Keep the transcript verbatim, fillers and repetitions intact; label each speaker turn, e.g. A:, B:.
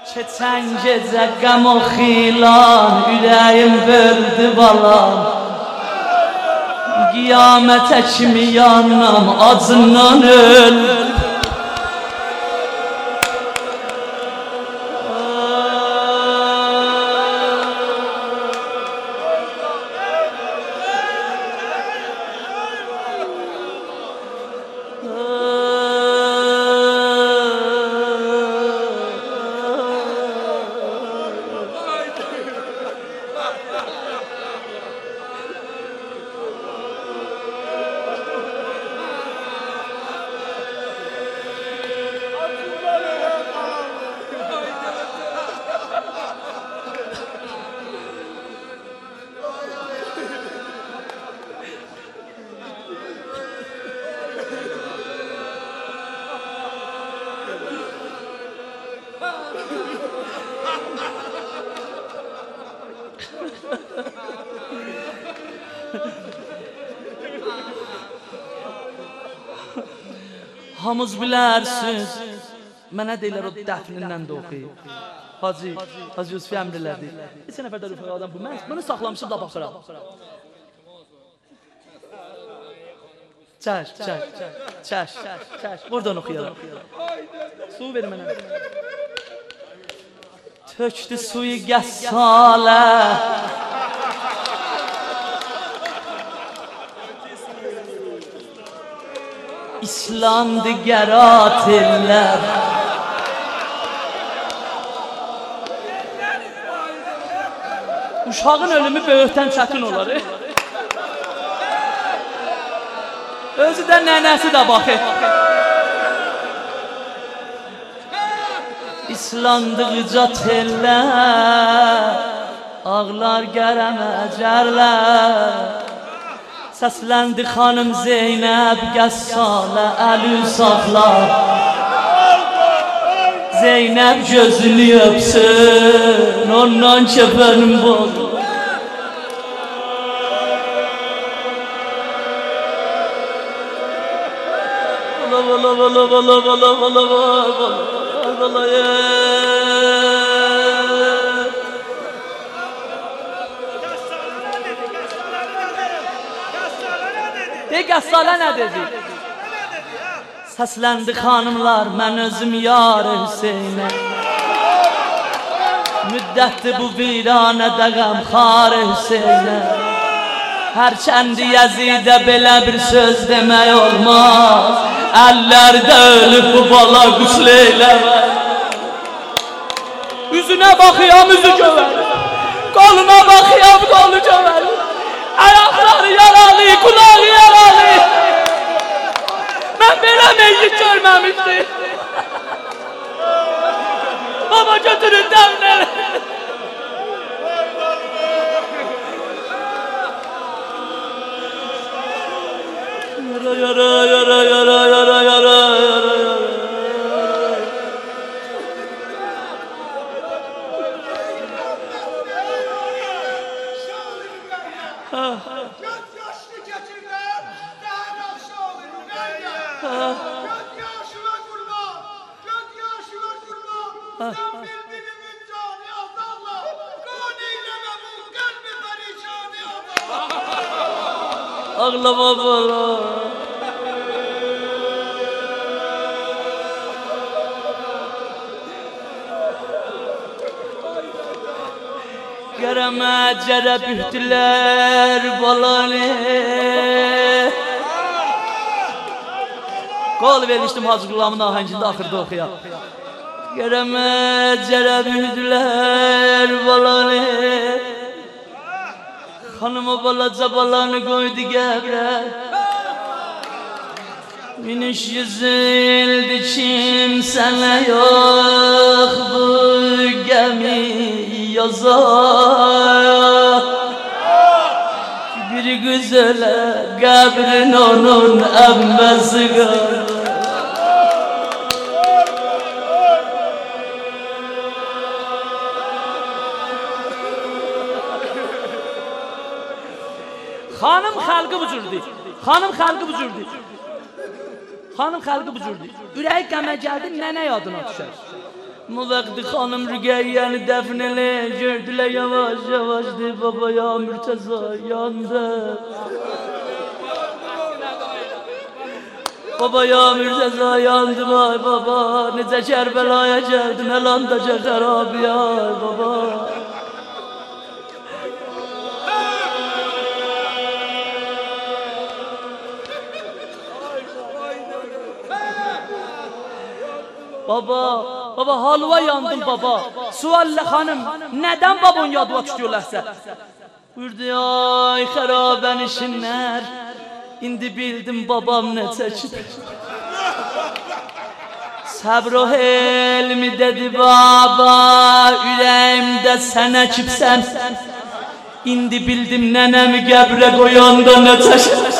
A: Keçən gecə qəm o xilan, ürəyim verdi balam. Qiyamətə kimi yanam, acından öldüm. Hamız bilərsiniz, mənə deyirlər o dəfnindən də oxuyub. Hacı, Hacı Yusuf əmrlədi. Neçə nəfər də rüfəq adam bu, mən bunu saxlamışım da baxıram. Çəş, çəş, çəş, çəş, buradan oxuyalım. Su verin mənə. Tökdü suyu qəssalə, İslandı qəratillər. Uşağın ölümü böyükdən çətin olar. Özü də nənəsi də baxır. İslandıqca tellər, ağlar qərəmə cərlər. Səsləndi xanım Zeynəb qəssalə, əli saxla. Zeynəb gözünü öpsün, ondan kəfənim bozdu. Vala vala vala vala vala vala vala vala De qəssalə nə dedi? Səsləndi xanımlar, mən özüm yar Hüseynə. Müddətdir bu viranədə qəmxar Hüseynə. Hərçəndi Yəzidə belə bir söz demək olmaz. Əllərdə ölüb bu bala qüsl eyləmə. Üzünə baxıyam, üzü gövərir. Qoluna baxıyam, qolu gövərir. Ayaqları yaralı, kulağı yaralı. Mən belə meyyit görməmişdim. Baba götürün dəvnəli. Yara yara yara yara yara yara yara yara. Ağlama bana. Qərəmə cərə bühtülər balanı. Qol vermişdim Hacı Qulamın ahəngində, axırda oxuyaq. Qərəmə cərə bühtülər balanı. Hanıma balaca balanı koydu qəbrə. Miniş yüzüldü kimsənə yox bu gəmi yazar. Bir güzələ qəbrin onun əmməsi qar. Xanım xalqı bu cürdür. Xanım xalqı bu cürdür. Xanım xalqı bu cürdür. Ürəyi qəmə gəldi, nənə yadına düşər. Bu vakti hanım Rügeyyəni dəfn elə, gördülər yavaş yavaş deyib, baba ya Mürtəza yandı. Baba ya Mürtəza yandı ay baba, necə Kərbəlaya gəldin, əlandaca xərabi ay baba. Baba, baba halva yandım baba. Suallə xanım, nədən babon yadıma tutuyorlarsa? Buyurdu ay xərabən işinlər. İndi bildim babam nə çəkib. Səbr o helmi dedi baba, ürəyimdə sən əkibsən. İndi bildim nənəmi qəbrə qoyanda nə çəkib.